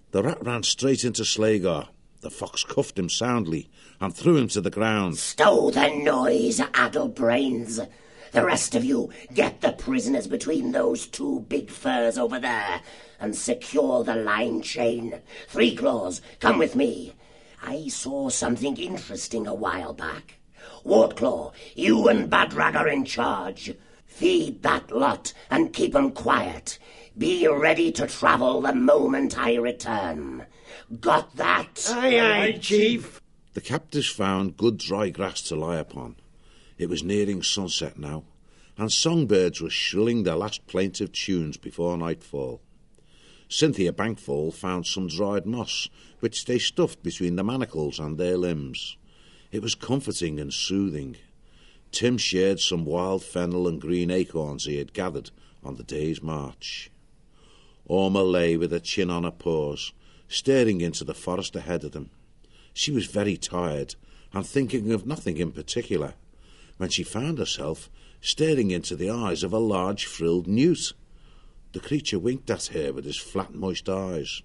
The rat ran straight into Slagar. The fox cuffed him soundly and threw him to the ground. Stow the noise, addle-brains. The rest of you, get the prisoners between those two big furs over there and secure the line chain. Three Claws, come with me. I saw something interesting a while back. Wartclaw, you and Badrag are in charge. Feed that lot and keep 'em quiet. Be ready to travel the moment I return. Got that? Aye, aye, Chief. The captives found good dry grass to lie upon. It was nearing sunset now, and songbirds were shrilling their last plaintive tunes before nightfall. Cynthia Bankfall found some dried moss, which they stuffed between the manacles and their limbs. It was comforting and soothing. Tim shared some wild fennel and green acorns he had gathered on the day's march. Orma lay with her chin on her paws, staring into the forest ahead of them. She was very tired and thinking of nothing in particular, when she found herself staring into the eyes of a large frilled newt. The creature winked at her with his flat, moist eyes.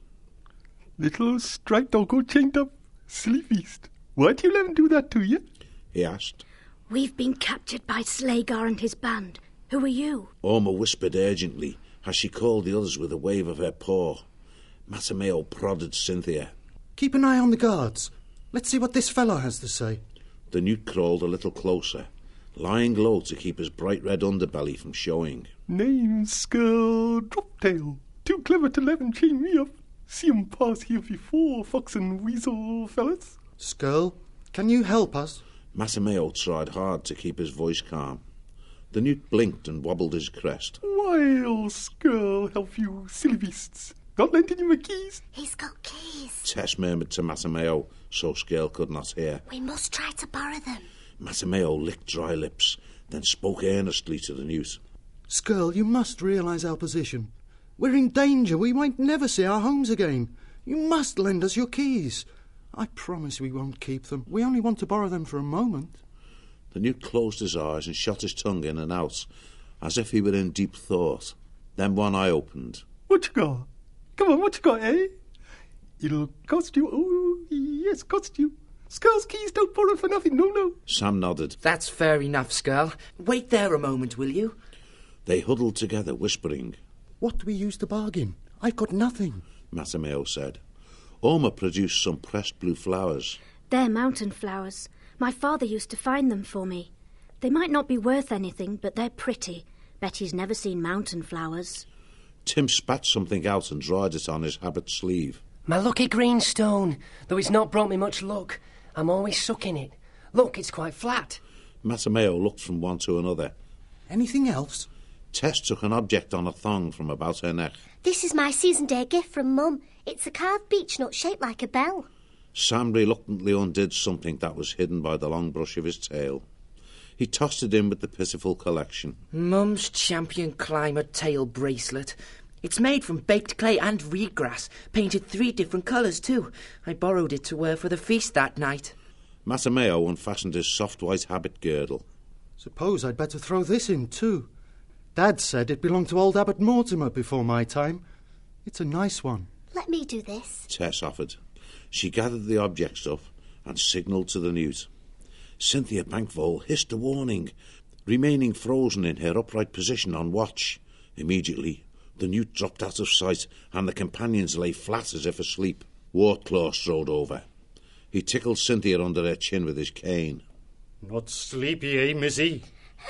Little striped doggo chained up, silly beast. Why do you let him do that to you? He asked. We've been captured by Slagar and his band. Who are you? Orma whispered urgently as she called the others with a wave of her paw. Matameo prodded Cynthia. Keep an eye on the guards. Let's see what this fellow has to say. The newt crawled a little closer, lying low to keep his bright red underbelly from showing. Name Skull Droptail. Too clever to let him chain me up. See him pass here before, fox and weasel fellas. Skirl, can you help us? Matameo tried hard to keep his voice calm. The newt blinked and wobbled his crest. Why'll Skirl help you, silly beasts? Not lending you my keys? He's got keys. Tess murmured to Matameo, so Skirl could not hear. We must try to borrow them. Matameo licked dry lips, then spoke earnestly to the newt. Skirl, you must realise our position. We're in danger. We might never see our homes again. You must lend us your keys. I promise we won't keep them. We only want to borrow them for a moment. The newt closed his eyes and shot his tongue in and out, as if he were in deep thought. Then one eye opened. What you got? Come on, what you got, eh? It'll cost you. Oh, yes, cost you. Skirl's keys don't borrow for nothing, no. Sam nodded. That's fair enough, Skirl. Wait there a moment, will you? They huddled together, whispering. What do we use to bargain? I've got nothing, Matameo said. Orma produced some pressed blue flowers. They're mountain flowers. My father used to find them for me. They might not be worth anything, but they're pretty. Betty's never seen mountain flowers. Tim spat something out and dried it on his habit sleeve. My lucky greenstone, though it's not brought me much luck. I'm always sucking it. Look, it's quite flat. Matameo looked from one to another. Anything else? Tess took an object on a thong from about her neck. This is my season day gift from Mum. It's a carved beech nut shaped like a bell. Sam reluctantly undid something that was hidden by the long brush of his tail. He tossed it in with the pitiful collection. Mum's champion climber tail bracelet. It's made from baked clay and reedgrass, painted 3 different colours too. I borrowed it to wear for the feast that night. Matameo unfastened his soft white habit girdle. Suppose I'd better throw this in too. Dad said it belonged to old Abbot Mortimer before my time. It's a nice one. Let me do this. Tess offered. She gathered the objects up and signalled to the newt. Cynthia Bankfall hissed a warning, remaining frozen in her upright position on watch. Immediately, the newt dropped out of sight and the companions lay flat as if asleep. Wartclaw strode over. He tickled Cynthia under her chin with his cane. Not sleepy, eh, missy?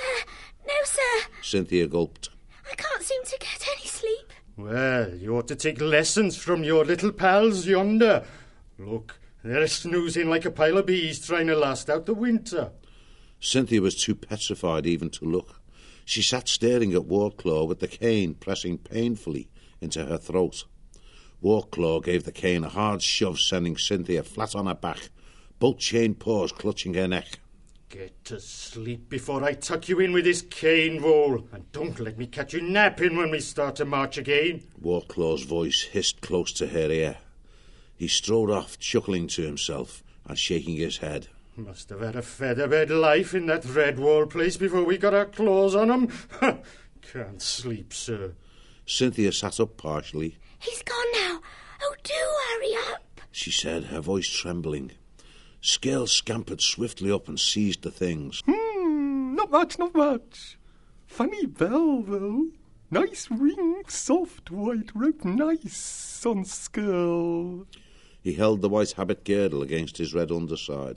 No, sir. Cynthia gulped. I can't seem to get any sleep. Well, you ought to take lessons from your little pals yonder. Look, they're snoozing like a pile of bees trying to last out the winter. Cynthia was too petrified even to look. She sat staring at Wartclaw with the cane pressing painfully into her throat. Wartclaw gave the cane a hard shove, sending Cynthia flat on her back, both chained paws clutching her neck. Get to sleep before I tuck you in with this cane roll, and don't let me catch you napping when we start to march again. Wartclaw's voice hissed close to her ear. He strode off, chuckling to himself and shaking his head. Must have had a featherbed life in that Redwall place before we got our claws on him. Can't sleep, sir. Cynthia sat up partially. He's gone now. Oh, do she said, her voice trembling. Scales scampered swiftly up and seized the things. Not much, not much. Funny bell, though. Nice ring, soft white rope, nice on Skirl. He held the white habit girdle against his red underside.